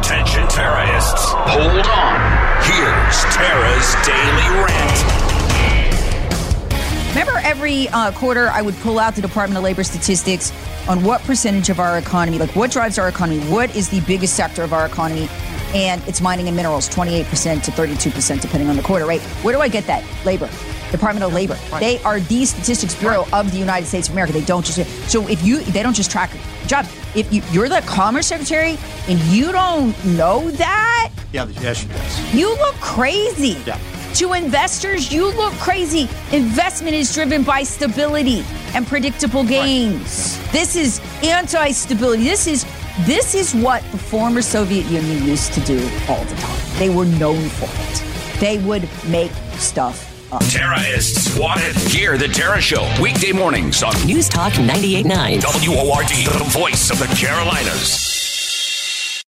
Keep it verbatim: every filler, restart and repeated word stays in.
Attention terrorists. Hold on. Here's Tara's Daily Rant. Remember every uh, quarter I would pull out the Department of Labor statistics on what percentage of our economy, like what drives our economy, what is the biggest sector of our economy, and it's mining and minerals, twenty-eight percent to thirty-two percent depending on the quarter, right? Where do I get that? Labor. Department of Labor. Right. They are the Statistics Bureau right. of the United States of America. They don't just, so if you, they don't just track jobs. If you, you're the Commerce Secretary and you don't know that, yeah, yes, she does. You look crazy. Yeah. To investors, you look crazy. Investment is driven by stability and predictable gains. Right. This is anti-stability. This is this is what the former Soviet Union used to do all the time. They were known for it. They would make stuff up. Tara is swatted. Hear the Tara Show weekday mornings on News Talk ninety-eight point nine W O R D, the voice of the Carolinas.